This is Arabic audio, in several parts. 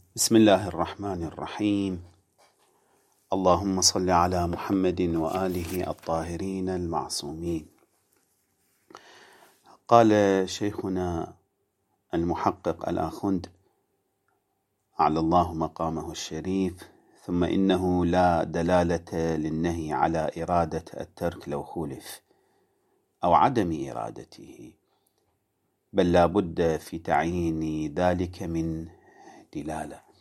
بسم الله الرحمن الرحيم. اللهم صل على محمد وآله الطاهرين المعصومين. قال شيخنا المحقق الآخوند أعلى الله مقامه الشريف: ثم إنه لا دلالة للنهي على إرادة الترك لو خولف أو عدم إرادته، بل لا بد في تعيين ذلك من دلالة.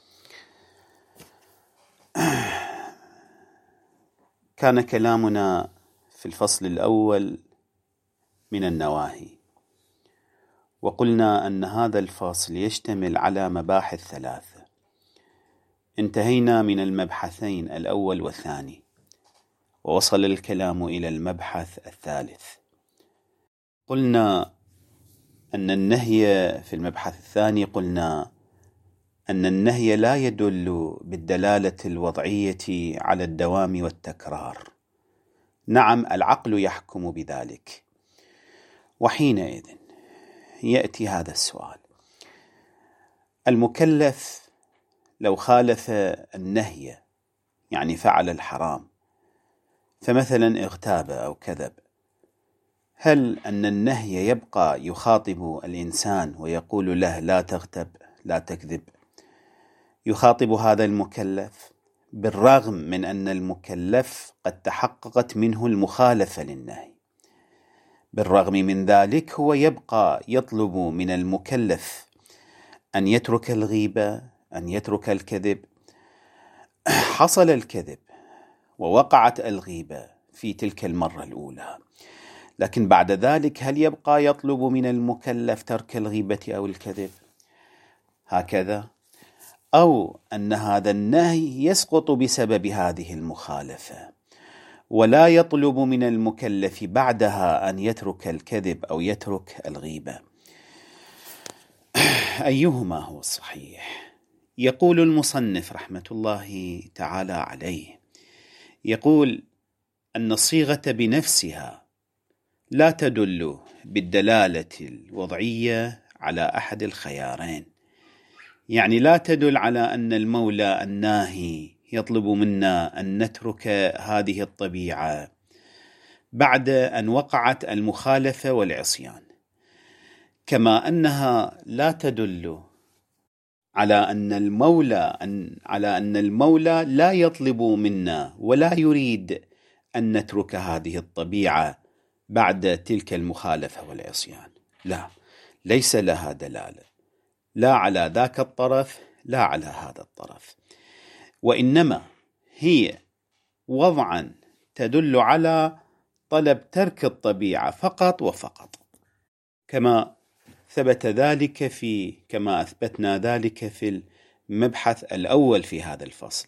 كان كلامنا في الفصل الأول من النواهي، وقلنا أن هذا الفصل يشتمل على مباحث ثلاثة. انتهينا من المبحثين الأول والثاني، ووصل الكلام إلى المبحث الثالث. قلنا أن النهي في المبحث الثاني قلنا أن النهي لا يدل بالدلالة الوضعية على الدوام والتكرار. نعم، العقل يحكم بذلك. وحينئذ يأتي هذا السؤال: المكلف لو خالف النهي، يعني فعل الحرام، فمثلا اغتاب أو كذب، هل أن النهي يبقى يخاطب الإنسان ويقول له لا تغتب لا تكذب؟ يخاطب هذا المكلف بالرغم من أن المكلف قد تحققت منه المخالفة للنهي. بالرغم من ذلك هو يبقى يطلب من المكلف أن يترك الغيبة، أن يترك الكذب. حصل الكذب ووقعت الغيبة في تلك المرة الأولى، لكن بعد ذلك هل يبقى يطلب من المكلف ترك الغيبة أو الكذب؟ هكذا، أو أن هذا النهي يسقط بسبب هذه المخالفة، ولا يطلب من المكلف بعدها أن يترك الكذب أو يترك الغيبة. أيهما هو الصحيح؟ يقول المصنف رحمة الله تعالى عليه، يقول أن الصيغة بنفسها لا تدل بالدلالة الوضعية على أحد الخيارين، يعني لا تدل على أن المولى الناهي يطلب منا أن نترك هذه الطبيعة بعد أن وقعت المخالفة والعصيان، كما أنها لا تدل على أن المولى لا يطلب منا ولا يريد أن نترك هذه الطبيعة بعد تلك المخالفة والعصيان. لا، ليس لها دلالة، لا على ذاك الطرف لا على هذا الطرف، وإنما هي وضعا تدل على طلب ترك الطبيعة فقط وفقط، كما أثبتنا ذلك في المبحث الأول في هذا الفصل.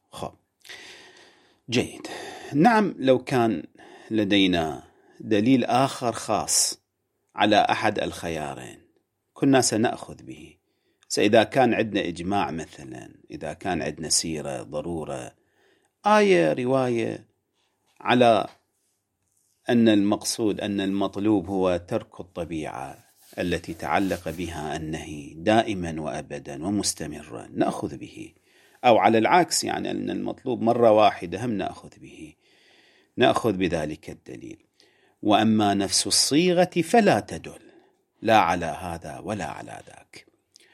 جيد. نعم، لو كان لدينا دليل آخر خاص على أحد الخيارين كنا سنأخذ به. إذا كان عندنا إجماع مثلا، إذا كان عندنا سيرة، ضرورة، آية، رواية على أن المقصود أن المطلوب هو ترك الطبيعة التي تعلق بها النهي دائما وأبدا ومستمرا، نأخذ به. أو على العكس، يعني أن المطلوب مرة واحدة هم نأخذ بذلك الدليل. وأما نفس الصيغة فلا تدل لا على هذا ولا على ذاك.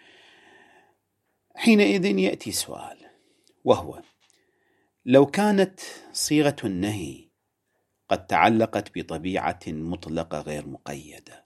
حينئذ يأتي سؤال، وهو: لو كانت صيغة النهي قد تعلقت بطبيعة مطلقة غير مقيدة،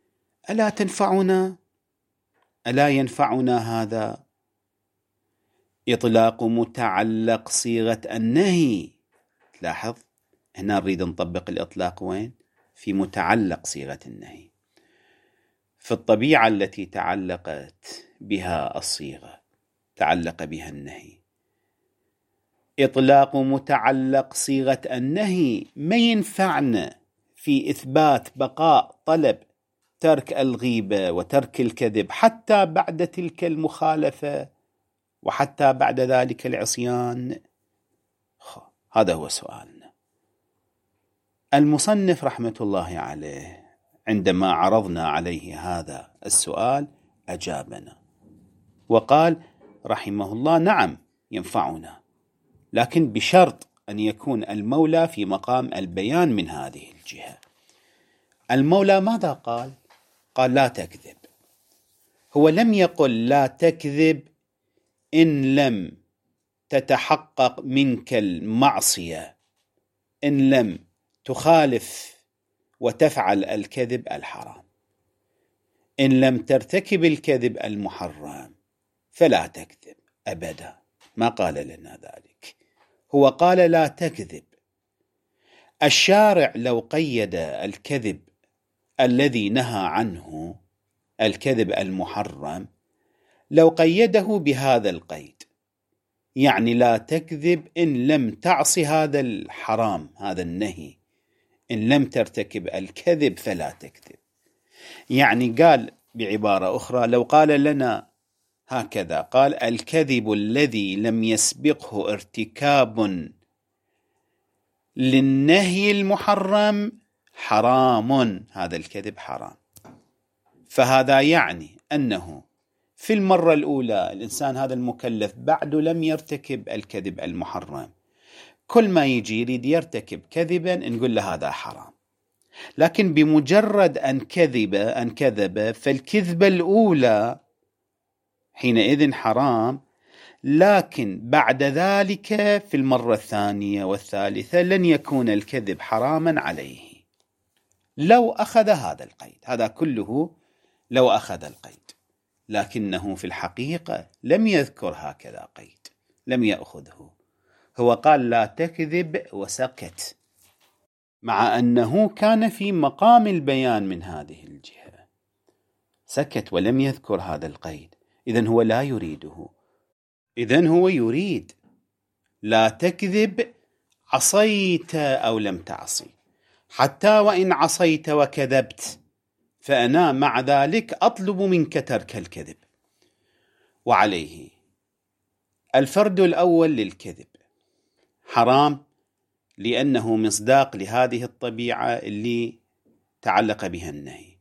ألا ينفعنا هذا إطلاق متعلق صيغة النهي؟ لاحظ، هنا نريد نطبق الإطلاق وين؟ في متعلق صيغة النهي، في الطبيعة التي تعلقت بها الصيغة، تعلق بها النهي. إطلاق متعلق صيغة النهي ما ينفعنا في إثبات بقاء طلب ترك الغيبة وترك الكذب حتى بعد تلك المخالفة وحتى بعد ذلك العصيان. هذا هو سؤالنا. المصنف رحمة الله عليه عندما عرضنا عليه هذا السؤال أجابنا وقال: رحمه الله نعم ينفعنا، لكن بشرط أن يكون المولى في مقام البيان من هذه الجهة. المولى ماذا قال؟ قال لا تكذب. هو لم يقل لا تكذب إن لم تتحقق منك المعصية، إن لم تخالف وتفعل الكذب الحرام، إن لم ترتكب الكذب المحرم فلا تكذب أبدا. ما قال لنا ذلك، هو قال لا تكذب. الشارع لو قيد الكذب الذي نهى عنه، الكذب المحرم، لو قيده بهذا القيد، يعني لا تكذب إن لم تعصي هذا الحرام، هذا النهي، إن لم ترتكب الكذب فلا تكذب. يعني قال بعبارة أخرى، لو قال لنا هكذا، قال الكذب الذي لم يسبقه ارتكاب للنهي المحرم حرام، هذا الكذب حرام. فهذا يعني أنه في المرة الأولى الإنسان هذا المكلف بعد لم يرتكب الكذب المحرم، كل ما يجي يريد يرتكب كذبا نقول له هذا حرام. لكن بمجرد أن كذب فالكذبة الأولى حينئذ حرام، لكن بعد ذلك في المرة الثانية والثالثة لن يكون الكذب حراما عليه لو أخذ هذا القيد. هذا كله لو أخذ القيد، لكنه في الحقيقة لم يذكر هكذا قيد، لم يأخذه. هو قال لا تكذب وسكت، مع أنه كان في مقام البيان من هذه الجهة، سكت ولم يذكر هذا القيد. إذن هو لا يريده. إذن هو يريد لا تكذب عصيت أو لم تعصي، حتى وإن عصيت وكذبت فأنا مع ذلك أطلب منك ترك الكذب. وعليه الفرد الأول للكذب حرام، لأنه مصداق لهذه الطبيعة اللي تعلق بها النهي.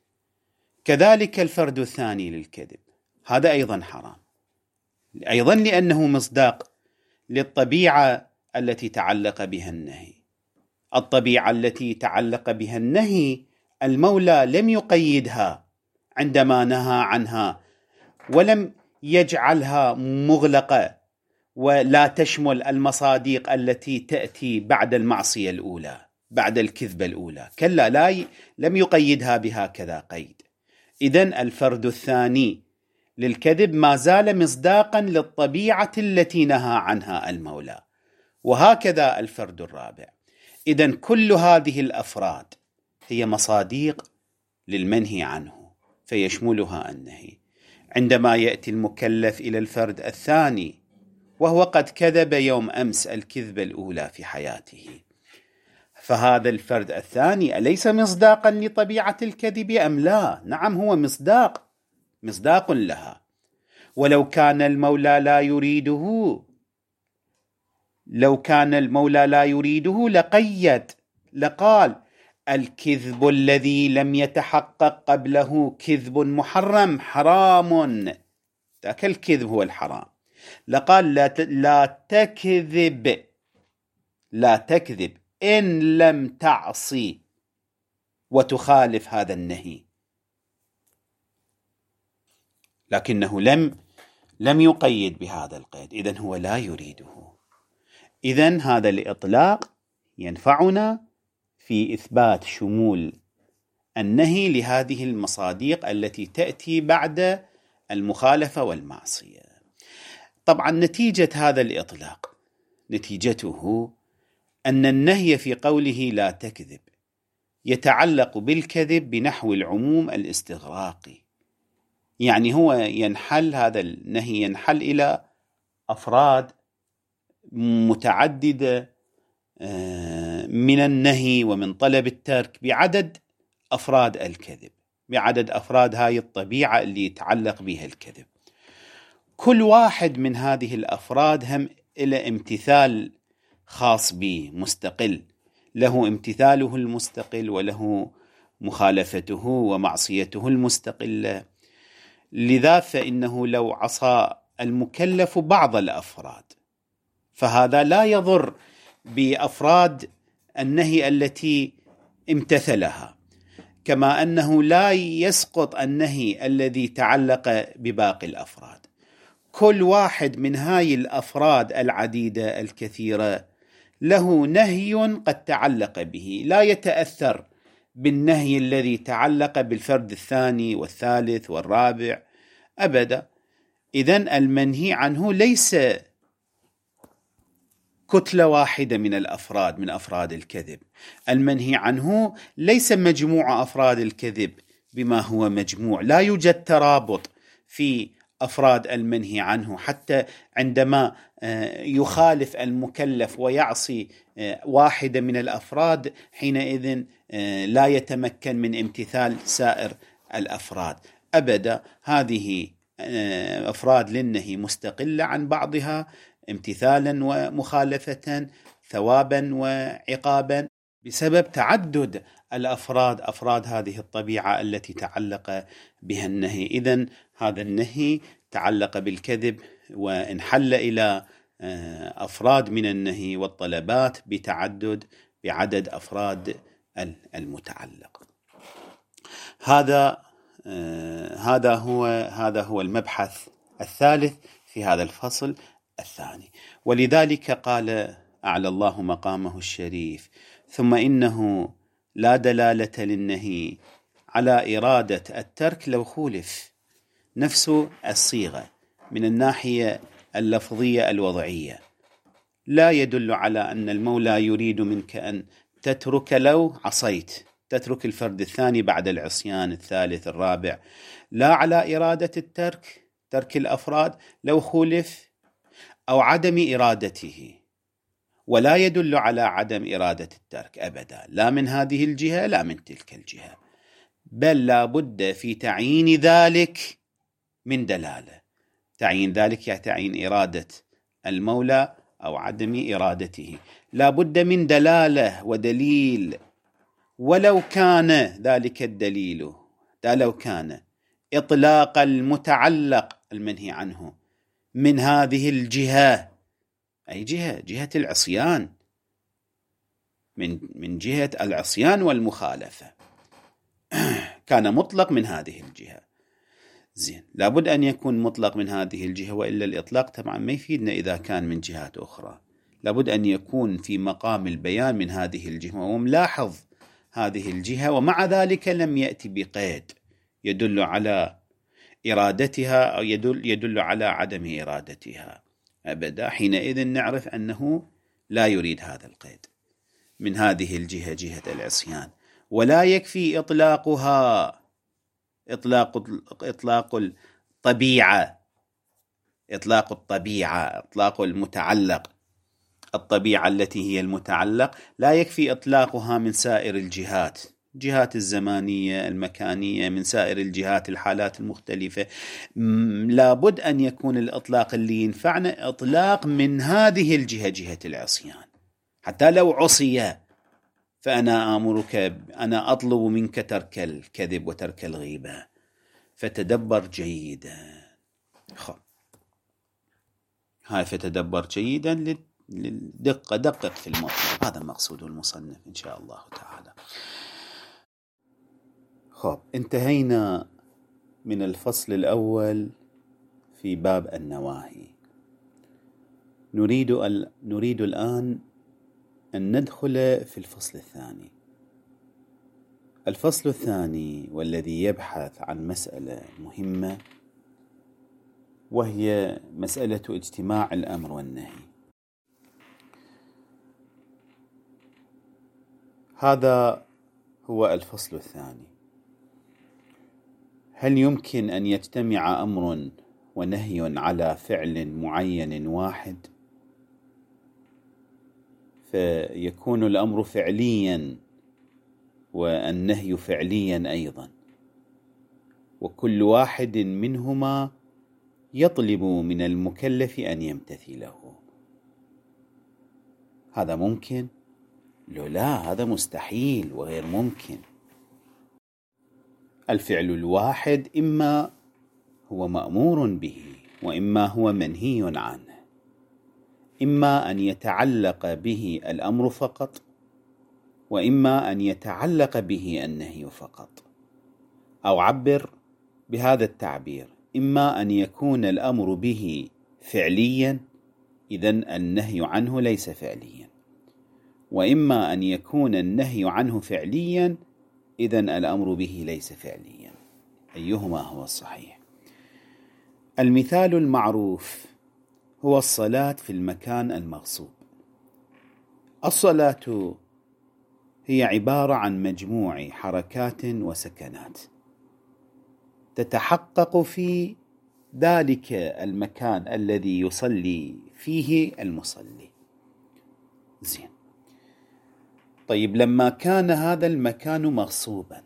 كذلك الفرد الثاني للكذب هذا أيضا حرام، أيضا لأنه مصداق للطبيعة التي تعلق بها النهي. الطبيعة التي تعلق بها النهي المولى لم يقيدها عندما نهى عنها، ولم يجعلها مغلقة ولا تشمل المصادق التي تأتي بعد المعصية الأولى، بعد الكذبة الأولى، كلا، لم يقيدها بهكذا قيد. إذن الفرد الثاني للكذب ما زال مصداقا للطبيعة التي نهى عنها المولى، وهكذا الفرد الرابع. إذن كل هذه الأفراد هي مصادق للمنهي عنه فيشملها النهي. عندما يأتي المكلف إلى الفرد الثاني وهو قد كذب يوم أمس الكذبة الأولى في حياته، فهذا الفرد الثاني أليس مصداقا لطبيعة الكذب أم لا؟ نعم، هو مصداق لها. ولو كان المولى لا يريده لقيد، لقال الكذب الذي لم يتحقق قبله كذب محرم حرام، ذاك الكذب هو الحرام. لقال لا تكذب إن لم تعصي وتخالف هذا النهي، لكنه لم يقيد بهذا القيد. إذن هو لا يريده. إذن هذا الإطلاق ينفعنا في إثبات شمول النهي لهذه المصادق التي تأتي بعد المخالفة والمعصية. طبعا نتيجة هذا الإطلاق نتيجته أن النهي في قوله لا تكذب يتعلق بالكذب بنحو العموم الاستغراقي، يعني هو هذا النهي ينحل إلى أفراد متعددة من النهي ومن طلب الترك بعدد أفراد الكذب، بعدد أفراد هاي الطبيعة اللي يتعلق بها الكذب. كل واحد من هذه الأفراد هم إلى امتثال خاص به مستقل، له امتثاله المستقل وله مخالفته ومعصيته المستقلة. لذا فإنه لو عصى المكلف بعض الأفراد، فهذا لا يضر بأفراد النهي التي امتثلها، كما أنه لا يسقط النهي الذي تعلق بباقي الأفراد. كل واحد من هاي الأفراد العديدة الكثيرة له نهي قد تعلق به، لا يتأثر بالنهي الذي تعلق بالفرد الثاني والثالث والرابع أبدا. إذن المنهي عنه ليس كتلة واحدة من الأفراد، من أفراد الكذب. المنهي عنه ليس مجموع أفراد الكذب بما هو مجموع، لا يوجد ترابط في أفراد المنهي عنه، حتى عندما يخالف المكلف ويعصي واحدة من الأفراد حينئذ لا يتمكن من امتثال سائر الأفراد أبدا. هذه أفراد للنهي مستقلة عن بعضها امتثالا ومخالفة، ثوابا وعقابا، بسبب تعدد الأفراد، أفراد هذه الطبيعة التي تعلق بها النهي. إذن هذا النهي تعلق بالكذب وانحل إلى أفراد من النهي والطلبات بتعدد بعدد أفراد المتعلق. هذا هو المبحث الثالث في هذا الفصل الثاني. ولذلك قال أعلى الله مقامه الشريف: ثم إنه لا دلالة للنهي على إرادة الترك لو خولف. نفس الصيغة من الناحية اللفظية الوضعية لا يدل على أن المولى يريد منك أن تترك لو عصيت، تترك الفرد الثاني بعد العصيان، الثالث، الرابع، لا على إرادة الترك، ترك الأفراد لو خولف، أو عدم إرادته، ولا يدل على عدم إرادة الترك أبدا، لا من هذه الجهة لا من تلك الجهة، بل لا بد في تعيين ذلك من دلالة. تعيين ذلك يعني تعيين إرادة المولى أو عدم إرادته، لا بد من دلالة ودليل، ولو كان ذلك الدليل، لو كان إطلاق المتعلق المنهي عنه من هذه الجهة، أي جهة العصيان، من جهة العصيان والمخالفة، كان مطلق من هذه الجهة، زين، لابد أن يكون مطلق من هذه الجهة، وإلا الإطلاق طبعا ما يفيدنا إذا كان من جهات أخرى. لابد أن يكون في مقام البيان من هذه الجهة وملاحظ هذه الجهة، ومع ذلك لم يأتي بقيد يدل على إرادتها أو يدل على عدم إرادتها أبدا. حينئذ نعرف أنه لا يريد هذا القيد من هذه الجهة، جهة العصيان، ولا يكفي إطلاقها، إطلاق الطبيعة، إطلاق المتعلق، الطبيعة التي هي المتعلق لا يكفي إطلاقها من سائر الجهات، جهات الزمانية المكانية، من سائر الجهات الحالات المختلفة. لابد أن يكون الإطلاق اللي ينفعنا إطلاق من هذه الجهة، جهة العصيان. حتى لو عصي فأنا آمرك، أنا أطلب منك ترك الكذب وترك الغيبة، فتدبر جيدا. فتدبر جيدا للدقة، دقق في المطلب، هذا مقصود المصنف إن شاء الله تعالى. انتهينا من الفصل الأول في باب النواهي. نريد الآن أن ندخل في الفصل الثاني. الفصل الثاني والذي يبحث عن مسألة مهمة، وهي مسألة اجتماع الأمر والنهي. هذا هو الفصل الثاني. هل يمكن أن يجتمع أمر ونهي على فعل معين واحد، فيكون الأمر فعليا والنهي فعليا أيضا، وكل واحد منهما يطلب من المكلف أن يمتثله؟ هذا ممكن؟ لا، هذا مستحيل وغير ممكن. الفعل الواحد إما هو مأمور به وإما هو منهي عنه، إما أن يتعلق به الأمر فقط، وإما أن يتعلق به النهي فقط. أو عبر بهذا التعبير: إما أن يكون الأمر به فعليا، إذن النهي عنه ليس فعليا، وإما أن يكون النهي عنه فعليا، إذن الأمر به ليس فعليا. أيهما هو الصحيح؟ المثال المعروف هو الصلاة في المكان المغصوب. الصلاة هي عبارة عن مجموع حركات وسكنات تتحقق في ذلك المكان الذي يصلي فيه المصلي. زين، طيب لما كان هذا المكان مغصوبا،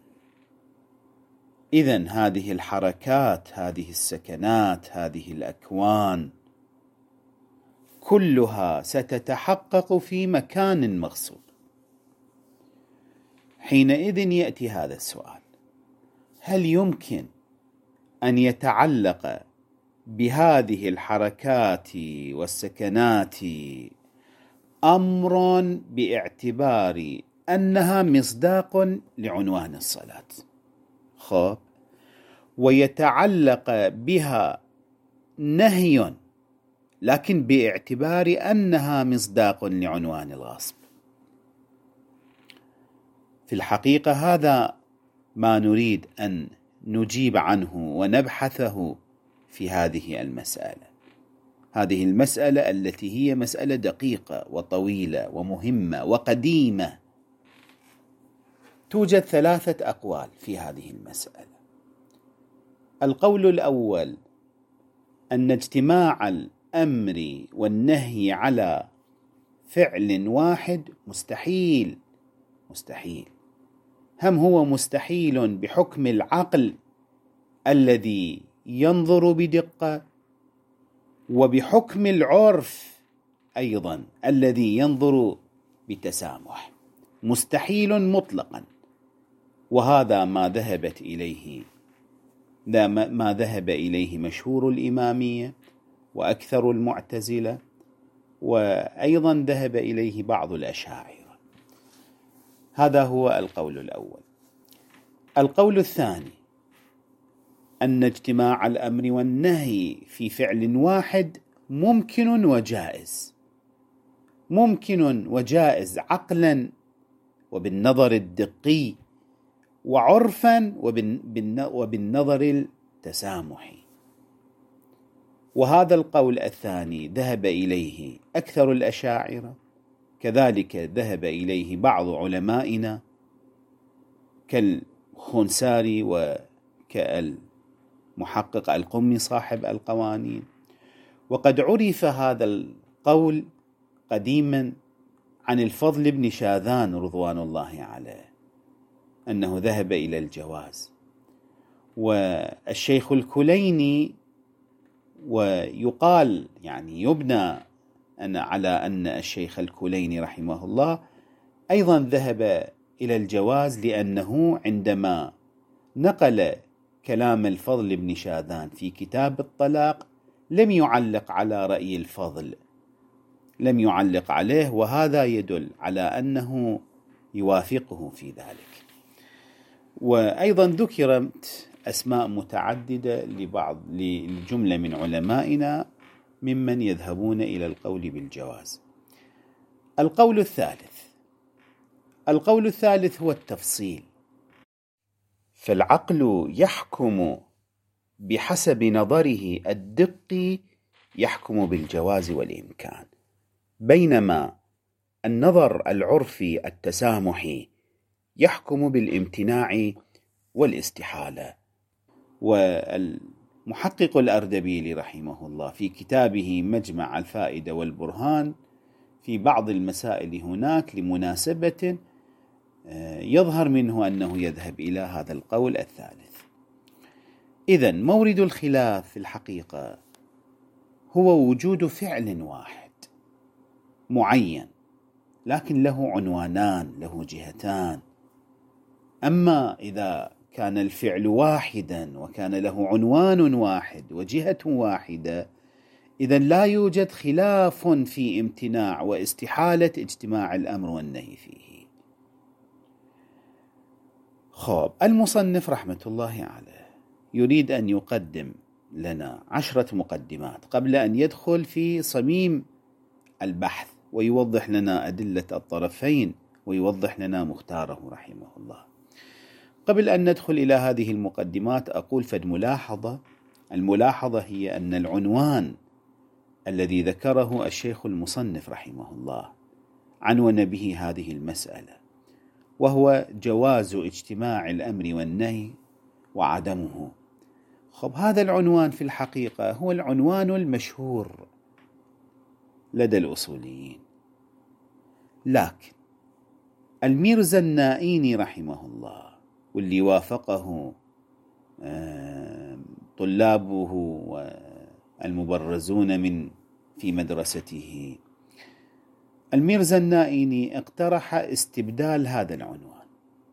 إذن هذه الحركات، هذه السكنات، هذه الأكوان كلها ستتحقق في مكان مغصوب. حينئذ يأتي هذا السؤال: هل يمكن أن يتعلق بهذه الحركات والسكنات أمر باعتبار أنها مصداق لعنوان الصلاة، خب، ويتعلق بها نهي لكن باعتبار أنها مصداق لعنوان الغصب؟ في الحقيقة هذا ما نريد أن نجيب عنه ونبحثه في هذه المسألة. هذه المسألة التي هي مسألة دقيقة وطويلة ومهمة وقديمة. توجد 3 أقوال في هذه المسألة. القول الأول أن اجتماع الأمر والنهي على فعل واحد مستحيل. هم هو مستحيل بحكم العقل الذي ينظر بدقة، وبحكم العرف أيضا الذي ينظر بتسامح، مستحيل مطلقا. وهذا ما ذهب إليه مشهور الإمامية وأكثر المعتزلة، وأيضا ذهب إليه بعض الأشاعرة. هذا هو القول الأول. القول الثاني أن اجتماع الأمر والنهي في فعل واحد ممكن وجائز عقلا وبالنظر الدقي، وعرفا وبالنظر التسامحي. وهذا القول الثاني ذهب إليه أكثر الأشاعرة، كذلك ذهب إليه بعض علمائنا كالخنساري وكالمحقق القمي صاحب القوانين. وقد عرف هذا القول قديما عن الفضل بن شاذان رضوان الله عليه أنه ذهب إلى الجواز، والشيخ الكليني، ويقال يعني يبنى على أن الشيخ الكليني رحمه الله أيضا ذهب إلى الجواز، لأنه عندما نقل كلام الفضل بن شاذان في كتاب الطلاق لم يعلق على رأي الفضل، لم يعلق عليه، وهذا يدل على أنه يوافقه في ذلك. وأيضا ذكرت أسماء متعددة لجملة من علمائنا ممن يذهبون إلى القول بالجواز. القول الثالث هو التفصيل. فالعقل يحكم بحسب نظره الدقي، يحكم بالجواز والإمكان، بينما النظر العرفي التسامحي يحكم بالامتناع والاستحالة. والمحقق الأردبيلي رحمه الله في كتابه مجمع الفائدة والبرهان في بعض المسائل هناك لمناسبة يظهر منه أنه يذهب إلى هذا القول الثالث. إذن مورد الخلاف في الحقيقة هو وجود فعل واحد معين، لكن له عنوانان، له جهتان. أما إذا كان الفعل واحدا وكان له عنوان واحد وجهة واحدة، إذن لا يوجد خلاف في امتناع واستحالة اجتماع الأمر والنهي فيه. المصنف رحمة الله عليه يريد أن يقدم لنا 10 مقدمات قبل أن يدخل في صميم البحث ويوضح لنا أدلة الطرفين ويوضح لنا مختاره رحمه الله. قبل أن ندخل إلى هذه المقدمات أقول فد ملاحظة. الملاحظة هي أن العنوان الذي ذكره الشيخ المصنف رحمه الله عنون به هذه المسألة، وهو جواز اجتماع الأمر والنهي وعدمه. هذا العنوان في الحقيقة هو العنوان المشهور لدى الأصوليين، لكن الميرزا النائيني رحمه الله واللي وافقه طلابه والمبرزون في مدرسته، الميرزا النائيني اقترح استبدال هذا العنوان،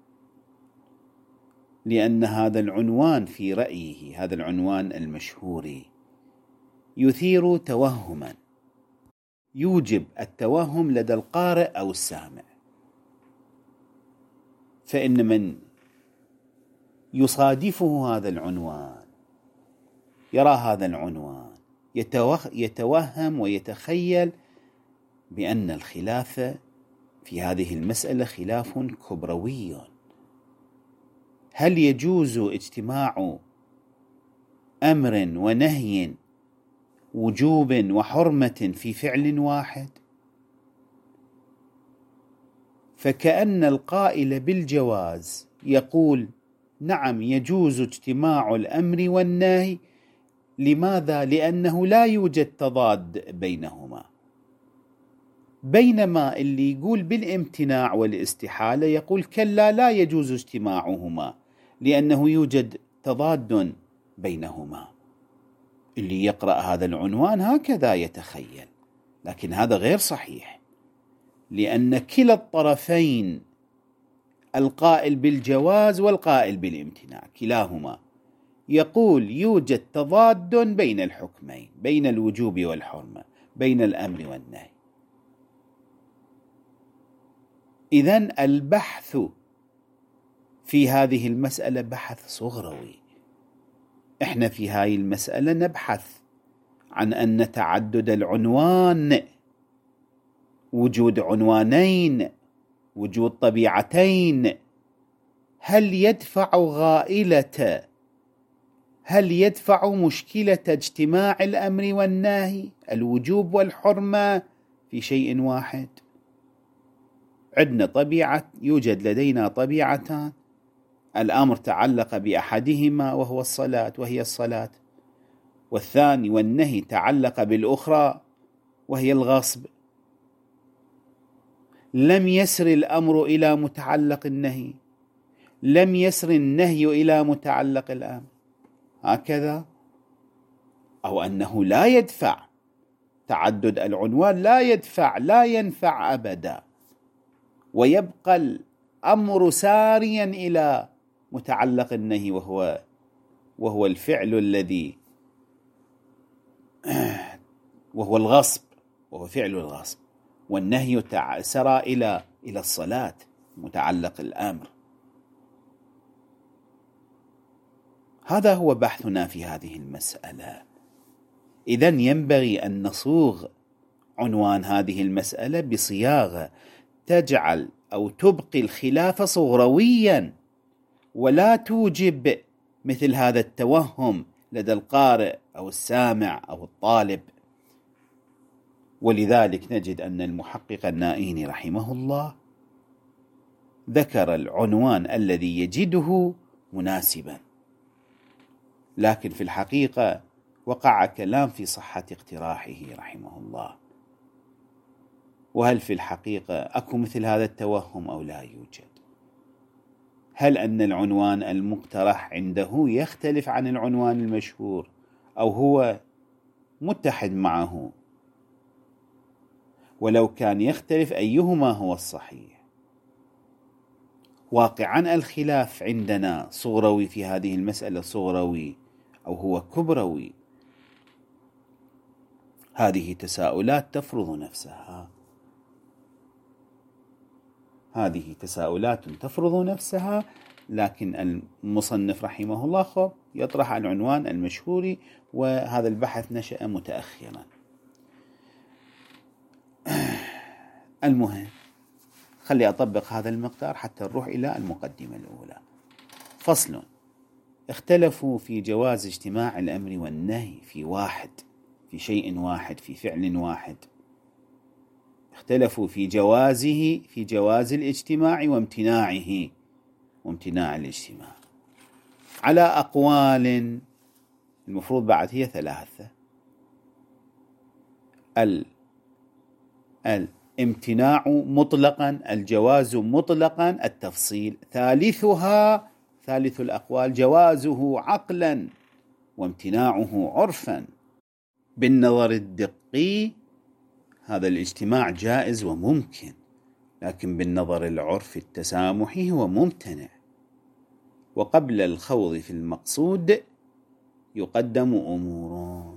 لأن هذا العنوان في رأيه، هذا العنوان المشهور، يثير توهما، يوجب التوهم لدى القارئ أو السامع. فإن من يصادفه هذا العنوان يرى هذا العنوان يتوهم ويتخيل بأن الخلاف في هذه المسألة خلاف كبروي. هل يجوز اجتماع أمر ونهي وجوب وحرمة في فعل واحد؟ فكأن القائل بالجواز يقول نعم يجوز اجتماع الأمر والنهي. لماذا؟ لأنه لا يوجد تضاد بينهما. بينما اللي يقول بالامتناع والاستحالة يقول كلا لا يجوز اجتماعهما لأنه يوجد تضاد بينهما. اللي يقرأ هذا العنوان هكذا يتخيل، لكن هذا غير صحيح، لأن كلا الطرفين، القائل بالجواز والقائل بالامتناع، كلاهما يقول يوجد تضاد بين الحكمين، بين الوجوب والحرمة، بين الأمر والنهي. إذن البحث في هذه المسألة بحث صغروي. إحنا في هذه المسألة نبحث عن أن تعدد العنوان، وجود عنوانين، وجود طبيعتين، هل يدفع مشكلة اجتماع الأمر والنهي، الوجوب والحرمة، في شيء واحد؟ عندنا طبيعة، يوجد لدينا طبيعتان، الأمر تعلق بأحدهما وهو الصلاة وهي الصلاة، والثاني والنهي تعلق بالأخرى وهي الغصب. لم يسر الأمر إلى متعلق النهي، لم يسر النهي إلى متعلق الأمر، هكذا. أو أنه لا يدفع، تعدد العنوان لا ينفع أبدا، ويبقى الأمر ساريا إلى متعلق النهي وهو الفعل الذي وهو الغصب، وهو فعل الغصب، والنهي سرى إلى الصلاة متعلق الأمر. هذا هو بحثنا في هذه المسألة. إذن ينبغي أن نصوغ عنوان هذه المسألة بصياغة تجعل أو تبقي الخلاف صغرويا، ولا توجب مثل هذا التوهم لدى القارئ أو السامع أو الطالب. ولذلك نجد أن المحقق النائيني رحمه الله ذكر العنوان الذي يجده مناسبا، لكن في الحقيقة وقع كلام في صحة اقتراحه رحمه الله. وهل في الحقيقة أكو مثل هذا التوهم أو لا يوجد؟ هل أن العنوان المقترح عنده يختلف عن العنوان المشهور أو هو متحد معه؟ ولو كان يختلف أيهما هو الصحيح؟ واقعا الخلاف عندنا صغروي في هذه المسألة، صغروي أو هو كبروي. هذه تساؤلات تفرض نفسها، هذه تساؤلات تفرض نفسها، لكن المصنف رحمه الله يطرح العنوان المشهور، وهذا البحث نشأ متأخرا. المهم خلي أطبق هذا المقدار حتى نروح إلى المقدمة الأولى. فصل: اختلفوا في جواز اجتماع الأمر والنهي في شيء واحد، في فعل واحد. اختلفوا في جواز الاجتماع وامتناع الاجتماع على أقوال، المفروض بعد هي 3. الامتناع مطلقا، الجواز مطلقا، التفصيل. ثالث الأقوال جوازه عقلا وامتناعه عرفا. بالنظر الدقي هذا الاجتماع جائز وممكن، لكن بالنظر العرفي التسامحي هو ممتنع. وقبل الخوض في المقصود يقدم أمور.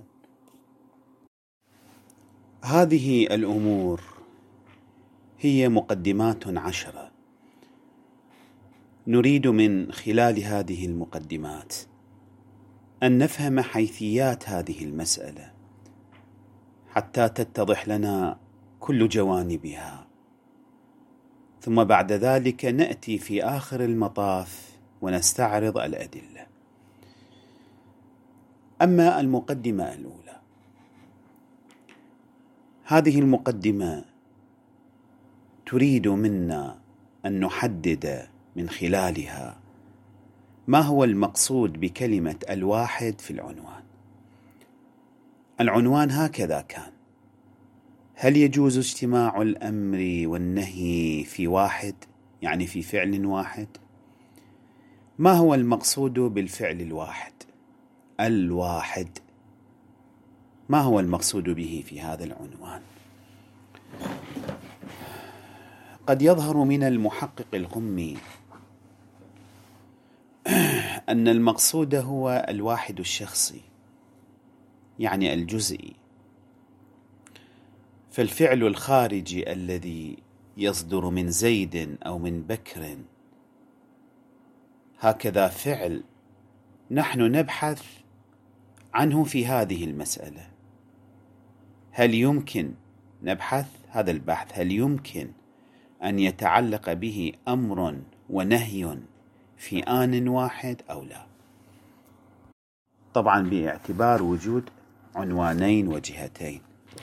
هذه الأمور هي مقدمات 10. نريد من خلال هذه المقدمات أن نفهم حيثيات هذه المسألة حتى تتضح لنا كل جوانبها، ثم بعد ذلك نأتي في آخر المطاف ونستعرض الأدلة. أما المقدمة الأولى، هذه المقدمة تريد منا أن نحدد من خلالها ما هو المقصود بكلمة الواحد في العنوان. العنوان هكذا كان: هل يجوز اجتماع الأمر والنهي في واحد، يعني في فعل واحد؟ ما هو المقصود بالفعل الواحد؟ الواحد ما هو المقصود به في هذا العنوان؟ قد يظهر من المحقق القمي أن المقصود هو الواحد الشخصي، يعني الجزئي. فالفعل الخارجي الذي يصدر من زيد أو من بكر، هكذا فعل نحن نبحث عنه في هذه المسألة. هل يمكن نبحث هذا البحث، هل يمكن أن يتعلق به أمر ونهي في آن واحد أو لا؟ طبعا باعتبار وجود عنوانين وجهتين.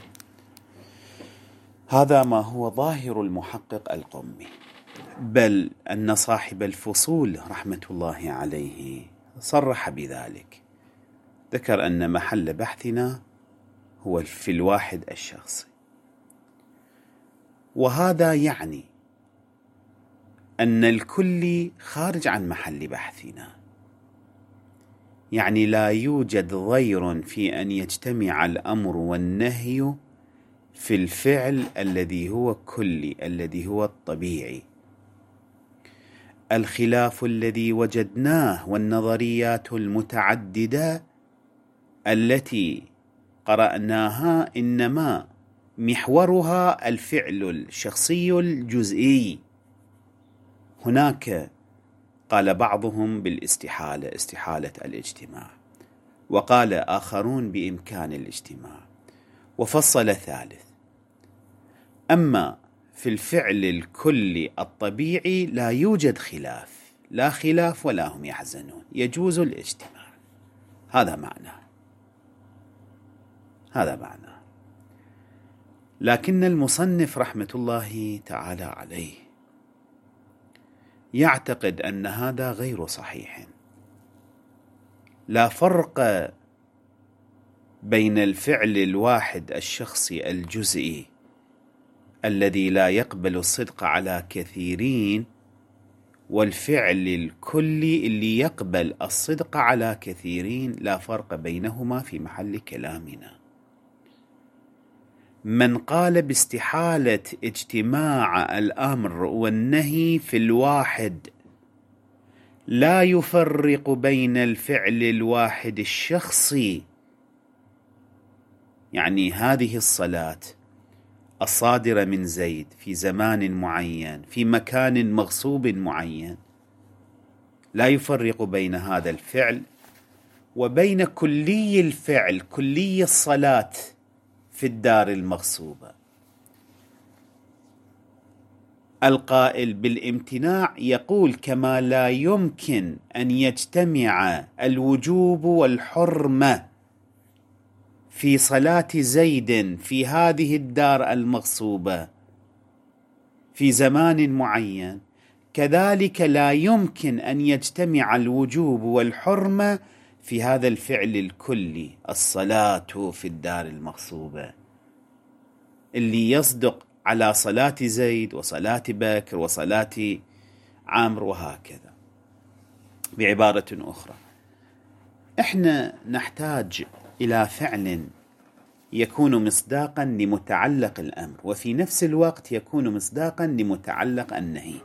هذا ما هو ظاهر المحقق القمي، بل أن صاحب الفصول رحمة الله عليه صرح بذلك، ذكر أن محل بحثنا هو في الواحد الشخصي. وهذا يعني أن الكل خارج عن محل بحثنا، يعني لا يوجد ضير في أن يجتمع الأمر والنهي في الفعل الذي هو كلي، الذي هو الطبيعي. الخلاف الذي وجدناه والنظريات المتعددة التي قرأناها إنما محورها الفعل الشخصي الجزئي. هناك قال بعضهم بالاستحالة، استحالة الاجتماع، وقال آخرون بإمكان الاجتماع، وفصل ثالث. أما في الفعل الكلي الطبيعي لا يوجد خلاف، لا خلاف ولا هم يحزنون، يجوز الاجتماع. هذا معناه. لكن المصنف رحمة الله تعالى عليه يعتقد أن هذا غير صحيح. لا فرق بين الفعل الواحد الشخصي الجزئي الذي لا يقبل الصدق على كثيرين، والفعل الكلي اللي يقبل الصدق على كثيرين. لا فرق بينهما في محل كلامنا. من قال باستحالة اجتماع الأمر والنهي في الواحد لا يفرق بين الفعل الواحد الشخصي، يعني هذه الصلاة الصادرة من زيد في زمان معين في مكان مغصوب معين، لا يفرق بين هذا الفعل وبين كلي الفعل، كلي الصلاة في الدار المغصوبة. القائل بالامتناع يقول: كما لا يمكن أن يجتمع الوجوب والحرمة في صلاة زيد في هذه الدار المغصوبة في زمان معين، كذلك لا يمكن أن يجتمع الوجوب والحرمة في هذا الفعل الكلي، الصلاة في الدار المغصوبة، اللي يصدق على صلاة زيد وصلاة بكر وصلاة عمرو وهكذا. بعبارة أخرى، إحنا نحتاج إلى فعل يكون مصداقا لمتعلق الأمر وفي نفس الوقت يكون مصداقا لمتعلق النهي،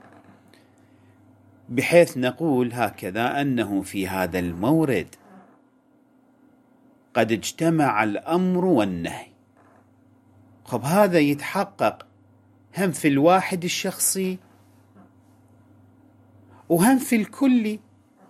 بحيث نقول هكذا أنه في هذا المورد قد اجتمع الأمر والنهي. خب هذا يتحقق هم في الواحد الشخصي وهم في الكلي،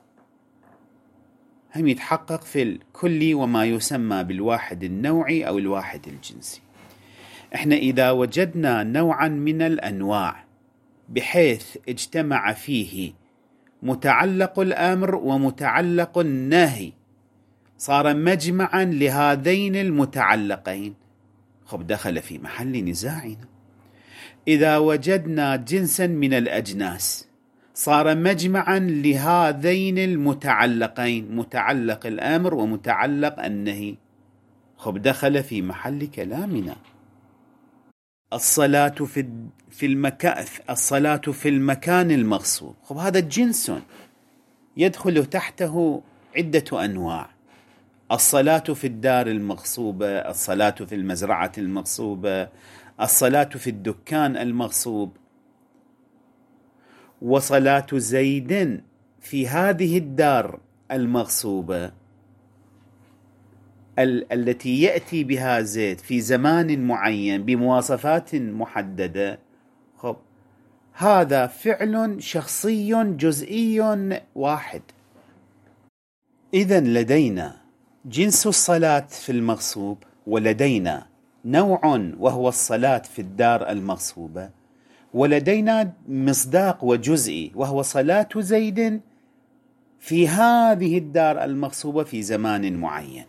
هم يتحقق في الكلي وما يسمى بالواحد النوعي أو الواحد الجنسي. احنا إذا وجدنا نوعا من الأنواع بحيث اجتمع فيه متعلق الأمر ومتعلق النهي، صار مجمعا لهذين المتعلقين، خب دخل في محل نزاعنا. إذا وجدنا جنسا من الأجناس صار مجمعا لهذين المتعلقين، متعلق الأمر ومتعلق النهي، خب دخل في محل كلامنا. الصلاة في المكان المغصوب، خب هذا جنس يدخل تحته عدة أنواع: الصلاة في الدار المغصوبة، الصلاة في المزرعة المغصوبة، الصلاة في الدكان المغصوب. وصلاة زيد في هذه الدار المغصوبة التي يأتي بها زيد في زمان معين بمواصفات محددة، خب هذا فعل شخصي جزئي واحد. إذن لدينا جنس الصلاة في المغصوب، ولدينا نوع وهو الصلاة في الدار المغصوبة، ولدينا مصداق وجزئي وهو صلاة زيد في هذه الدار المغصوبة في زمان معين.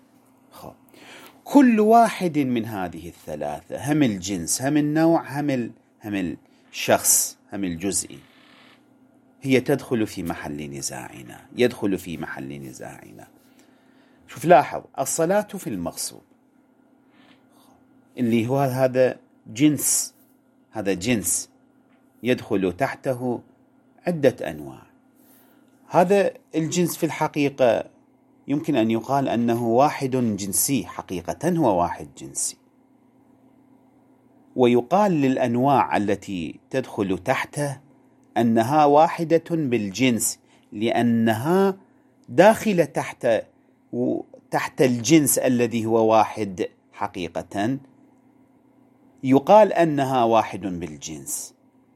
كل واحد من هذه الثلاثة، هم الجنس هم النوع هم الشخص هم الجزئي، هي تدخل في محل نزاعنا، يدخل في محل نزاعنا. شوف لاحظ، الصلاة في المغصوب اللي هو هذا جنس يدخل تحته عدة أنواع. هذا الجنس في الحقيقة يمكن أن يقال أنه واحد جنسي، حقيقة هو واحد جنسي، ويقال للأنواع التي تدخل تحته أنها واحدة بالجنس لأنها داخلة تحت الجنس الذي هو واحد حقيقة، يقال أنها واحد بالجنس.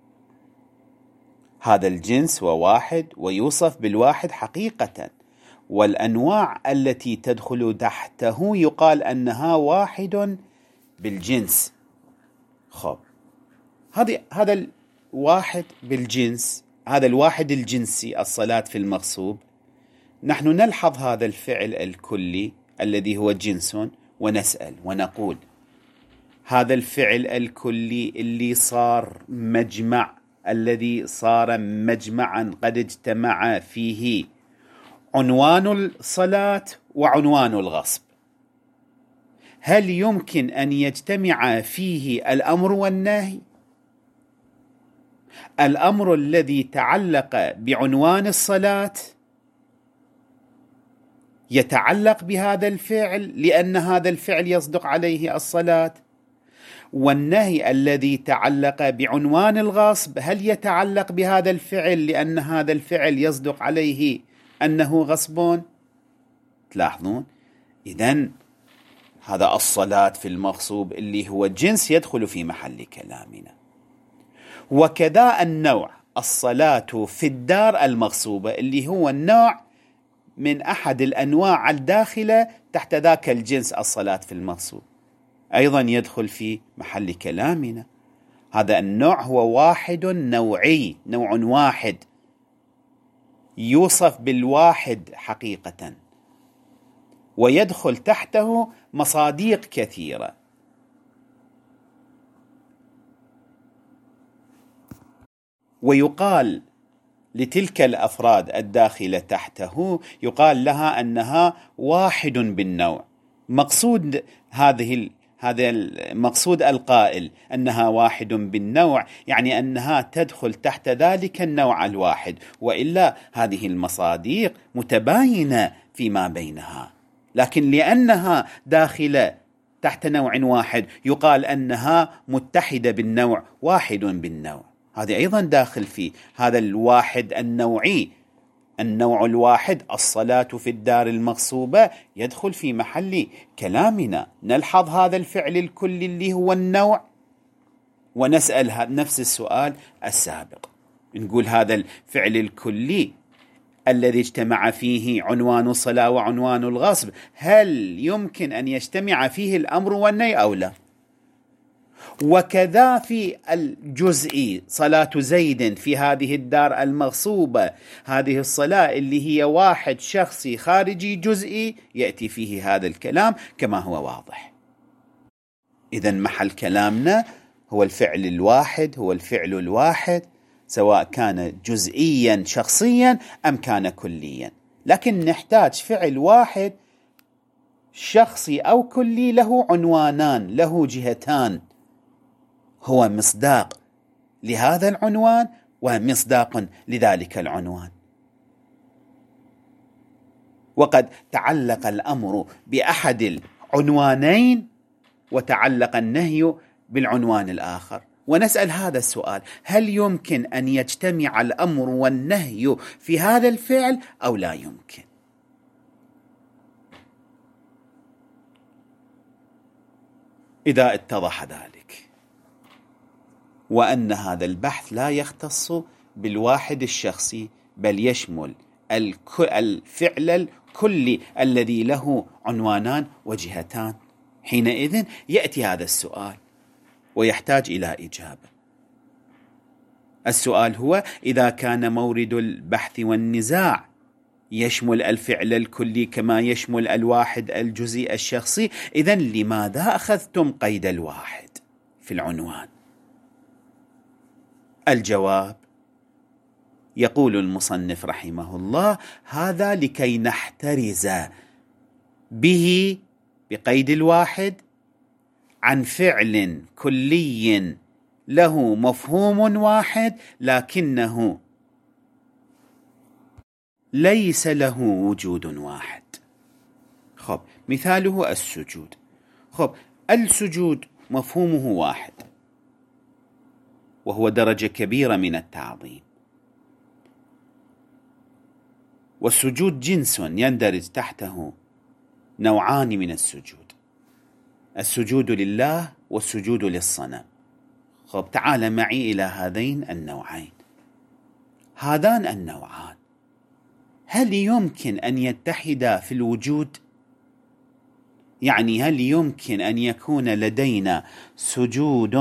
هذا الجنس هو واحد ويوصف بالواحد حقيقة، والأنواع التي تدخل تحته يقال أنها واحد بالجنس. خب هذا الواحد بالجنس، هذا الواحد الجنسي الصلاة في المغصوب، نحن نلحظ هذا الفعل الكلي الذي هو جنس ونسأل ونقول: هذا الفعل الكلي اللي صار الذي صار مجمعا قد اجتمع فيه عنوان الصلاة وعنوان الغصب، هل يمكن أن يجتمع فيه الأمر والنهي؟ الأمر الذي تعلق بعنوان الصلاة يتعلق بهذا الفعل لأن هذا الفعل يصدق عليه الصلاة، والنهي الذي تعلق بعنوان الغصب هل يتعلق بهذا الفعل لأن هذا الفعل يصدق عليه أنه غصب؟ تلاحظون؟ إذن هذا الصلاة في المغصوب اللي هو جنس يدخل في محل كلامنا. وكذا النوع الصلاة في الدار المغصوبة اللي هو النوع من أحد الأنواع الداخلة تحت ذاك الجنس الصلاة في المغصوب أيضا يدخل في محل كلامنا. هذا النوع هو واحد نوعي، نوع واحد يوصف بالواحد حقيقة، ويدخل تحته مصاديق كثيرة. ويقال لتلك الأفراد الداخلة تحته يقال لها أنها واحد بالنوع. مقصود هذا المقصود القائل أنها واحد بالنوع يعني أنها تدخل تحت ذلك النوع الواحد، وإلا هذه المصاديق متباينة فيما بينها، لكن لأنها داخلة تحت نوع واحد يقال أنها متحدة بالنوع، واحد بالنوع. هذا أيضا داخل في هذا الواحد النوعي. النوع الواحد الصلاة في الدار المغصوبة يدخل في محل كلامنا. نلحظ هذا الفعل الكلي اللي هو النوع ونسأل نفس السؤال السابق، نقول هذا الفعل الكلي الذي اجتمع فيه عنوان الصلاة وعنوان الغصب هل يمكن أن يجتمع فيه الأمر والنهي أو لا؟ وكذا في الجزء صلاة زيد في هذه الدار المغصوبة، هذه الصلاة اللي هي واحد شخصي خارجي جزئي يأتي فيه هذا الكلام كما هو واضح. إذن محل كلامنا هو الفعل الواحد، هو الفعل الواحد سواء كان جزئيا شخصيا أم كان كليا، لكن نحتاج فعل واحد شخصي أو كلي له عنوانان، له جهتان، هو مصداق لهذا العنوان ومصداق لذلك العنوان. وقد تعلق الأمر بأحد العنوانين وتعلق النهي بالعنوان الآخر، ونسأل هذا السؤال: هل يمكن أن يجتمع الأمر والنهي في هذا الفعل أو لا يمكن؟ إذا اتضح ذلك وأن هذا البحث لا يختص بالواحد الشخصي بل يشمل الفعل الكلي الذي له عنوانان وجهتان، حينئذ يأتي هذا السؤال ويحتاج إلى إجابة. السؤال هو: إذا كان مورد البحث والنزاع يشمل الفعل الكلي كما يشمل الواحد الجزئي الشخصي، إذن لماذا أخذتم قيد الواحد في العنوان؟ الجواب: يقول المصنف رحمه الله: هذا لكي نحترز به بقيد الواحد عن فعل كلي له مفهوم واحد لكنه ليس له وجود واحد. خب، مثاله السجود. خب، السجود مفهومه واحد وهو درجة كبيرة من التعظيم، والسجود جنس يندرج تحته نوعان من السجود: السجود لله والسجود للصنم. خب، تعال معي إلى هذين النوعين. هذان النوعان هل يمكن أن يتحدا في الوجود؟ يعني هل يمكن أن يكون لدينا سجود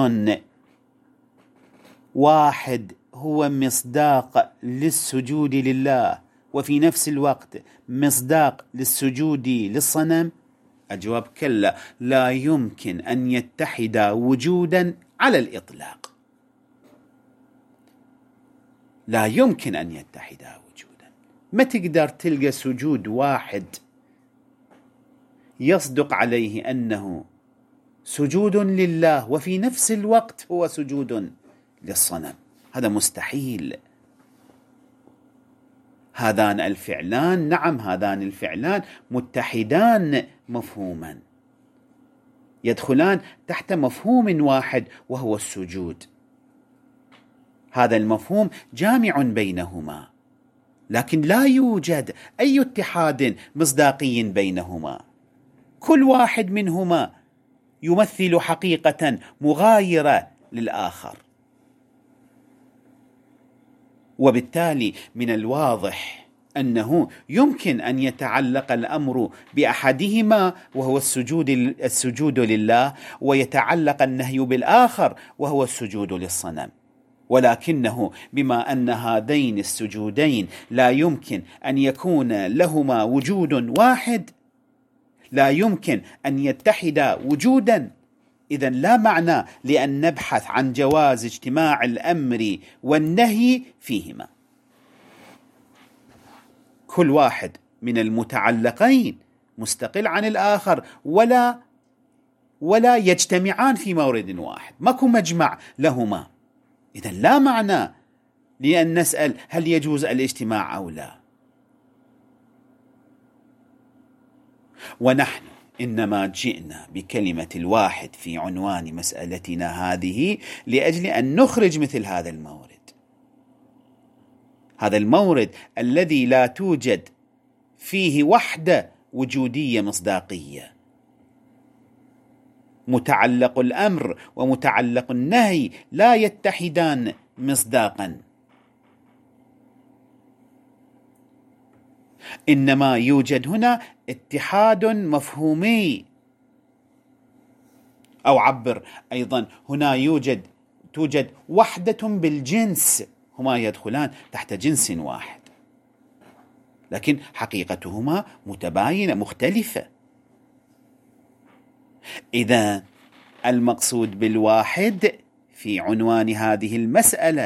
واحد هو مصداق للسجود لله وفي نفس الوقت مصداق للسجود للصنم؟ الجواب: كلا، لا يمكن أن يتحدا وجودا على الإطلاق، لا يمكن أن يتحدا وجودا. ما تقدر تلقى سجود واحد يصدق عليه أنه سجود لله وفي نفس الوقت هو سجود للصنم، هذا مستحيل. هذان الفعلان، نعم، هذان الفعلان متحدان مفهوما، يدخلان تحت مفهوم واحد وهو السجود. هذا المفهوم جامع بينهما، لكن لا يوجد أي اتحاد مصداقي بينهما. كل واحد منهما يمثل حقيقة مغايرة للآخر، وبالتالي من الواضح أنه يمكن أن يتعلق الأمر بأحدهما وهو السجود لله، ويتعلق النهي بالآخر وهو السجود للصنم. ولكنه بما أن هذين السجودين لا يمكن أن يكون لهما وجود واحد، لا يمكن أن يتحدا وجودا، إذن لا معنى لأن نبحث عن جواز اجتماع الأمر والنهي فيهما. كل واحد من المتعلقين مستقل عن الآخر ولا يجتمعان في مورد واحد، ماكو مجمع لهما. إذن لا معنى لأن نسأل هل يجوز الاجتماع أو لا. ونحن إنما جئنا بكلمة الواحد في عنوان مسألتنا هذه لأجل أن نخرج مثل هذا المورد، هذا المورد الذي لا توجد فيه وحدة وجودية مصداقية. متعلق الأمر ومتعلق النهي لا يتحدان مصداقا، إنما يوجد هنا اتحاد مفهومي، أو عبر أيضا هنا توجد وحدة بالجنس، هما يدخلان تحت جنس واحد، لكن حقيقتهما متباينة مختلفة. إذا المقصود بالواحد في عنوان هذه المسألة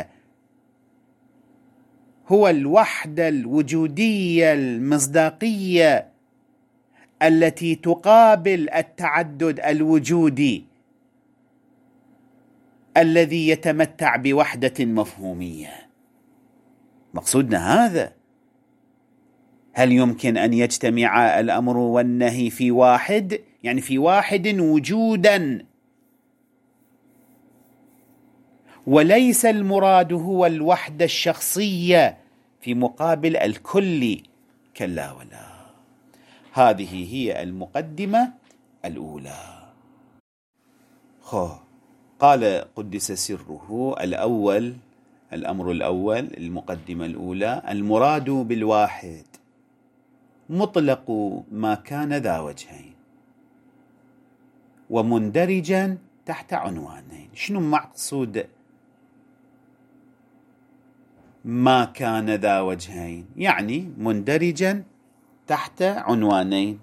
هو الوحدة الوجودية المصداقية التي تقابل التعدد الوجودي الذي يتمتع بوحدة مفهومية. مقصودنا هذا. هل يمكن أن يجتمع الأمر والنهي في واحد؟ يعني في واحد وجودا، وليس المراد هو الوحدة الشخصية في مقابل الكل، كلا ولا. هذه هي المقدمة الأولى. قال قدس سره الأمر الأول، المقدمة الأولى: المراد بالواحد مطلق ما كان ذا وجهين ومندرجا تحت عنوانين. شنو مقصود ما كان ذا وجهين؟ يعني مندرجا تحت عنوانين،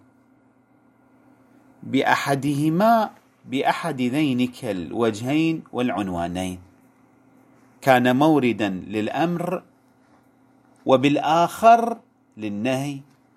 بأحد ذينك الوجهين والعنوانين كان موردا للأمر وبالآخر للنهي.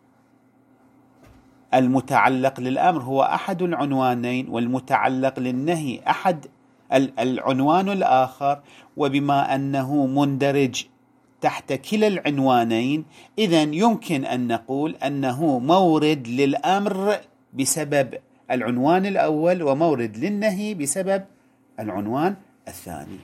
المتعلق للأمر هو أحد العنوانين، والمتعلق للنهي أحد العنوان الآخر، وبما أنه مندرج تحت كلا العنوانين إذن يمكن أن نقول أنه مورد للأمر بسبب العنوان الأول، ومورد للنهي بسبب العنوان الثاني.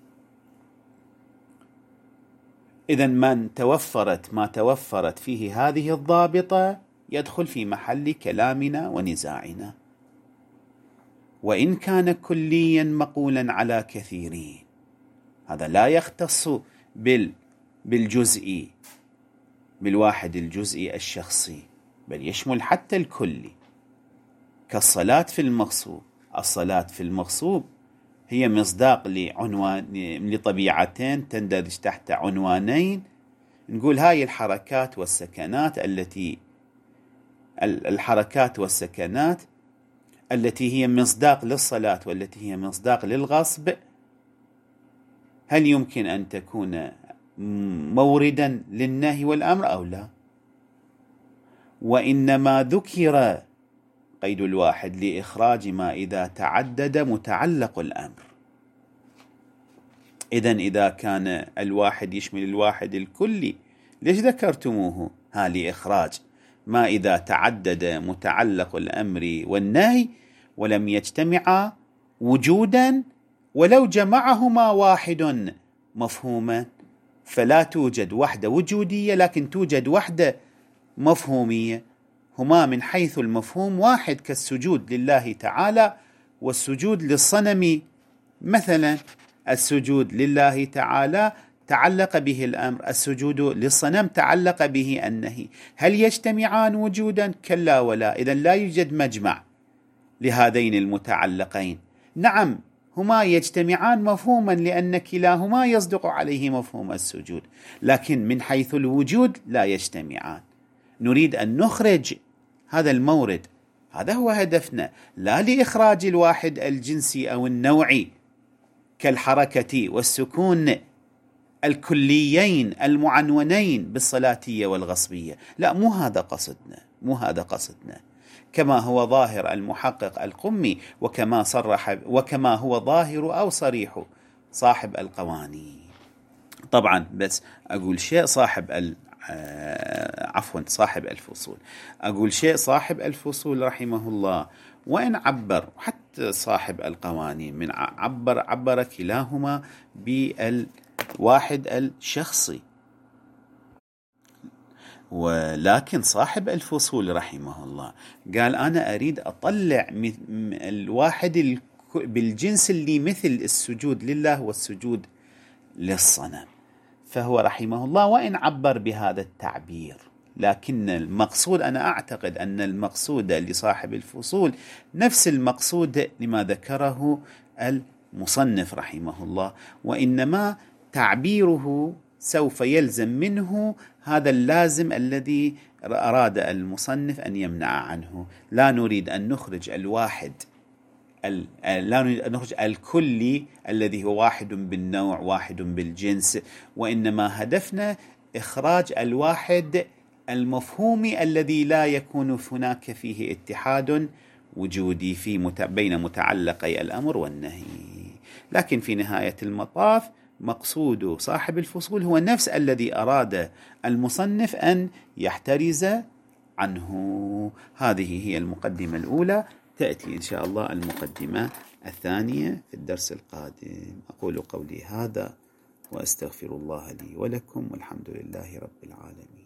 إذن ما توفرت فيه هذه الضابطة يدخل في محل كلامنا ونزاعنا، وإن كان كليا مقولا على كثيرين. هذا لا يختص بالجزئي، بالواحد الجزئي الشخصي، بل يشمل حتى الكلي، كالصلاة في المغصوب. الصلاة في المغصوب هي مصداق لطبيعتين تندرج تحت عنوانين. نقول هاي الحركات والسكنات التي هي مصداق للصلاة والتي هي مصداق للغصب، هل يمكن أن تكون موردا للنهي والأمر أو لا؟ وإنما ذكر قيد الواحد لإخراج ما إذا تعدد متعلق الأمر. إذا كان الواحد يشمل الواحد الكلي، ليش ذكرتموه؟ لإخراج ما إذا تعدد متعلق الأمر والنهي ولم يجتمعا وجودا ولو جمعهما واحد مفهوما، فلا توجد وحدة وجودية لكن توجد وحدة مفهومية، هما من حيث المفهوم واحد، كالسجود لله تعالى والسجود للصنم. مثلا السجود لله تعالى تعلق به الأمر، السجود للصنم تعلق به النهي. هل يجتمعان وجودا؟ كلا ولا، إذن لا يوجد مجمع لهذين المتعلقين. نعم هما يجتمعان مفهوما لأن كلاهما يصدق عليه مفهوم السجود، لكن من حيث الوجود لا يجتمعان. نريد أن نخرج هذا المورد، هذا هو هدفنا، لا لإخراج الواحد الجنسي أو النوعي كالحركة والسكون الكليين المعنونين بالصلاتية والغصبية، لا، مو هذا قصدنا، كما هو ظاهر المحقق القمي وكما هو ظاهر أو صريح صاحب القوانين. طبعا بس أقول شيء صاحب الفصول، أقول شيء صاحب الفصول رحمه الله، وإن عبر حتى صاحب القوانين من عبر كلاهما بالواحد الشخصي، ولكن صاحب الفصول رحمه الله قال أنا أريد أطلع الواحد بالجنس اللي مثل السجود لله والسجود للصنم. فهو رحمه الله وإن عبر بهذا التعبير، لكن المقصود، أنا أعتقد أن المقصود لصاحب الفصول نفس المقصود لما ذكره المصنف رحمه الله، وإنما تعبيره سوف يلزم منه هذا اللازم الذي أراد المصنف أن يمنع عنه. لا نريد أن نخرج الكلي الذي هو واحد بالنوع واحد بالجنس، وإنما هدفنا إخراج الواحد المفهومي الذي لا يكون هناك فيه اتحاد وجودي بين متعلقي الأمر والنهي. لكن في نهاية المطاف مقصود صاحب الفصول هو نفس الذي أراد المصنف أن يحترز عنه. هذه هي المقدمة الأولى، تأتي إن شاء الله المقدمة الثانية في الدرس القادم. أقول قولي هذا وأستغفر الله لي ولكم، والحمد لله رب العالمين.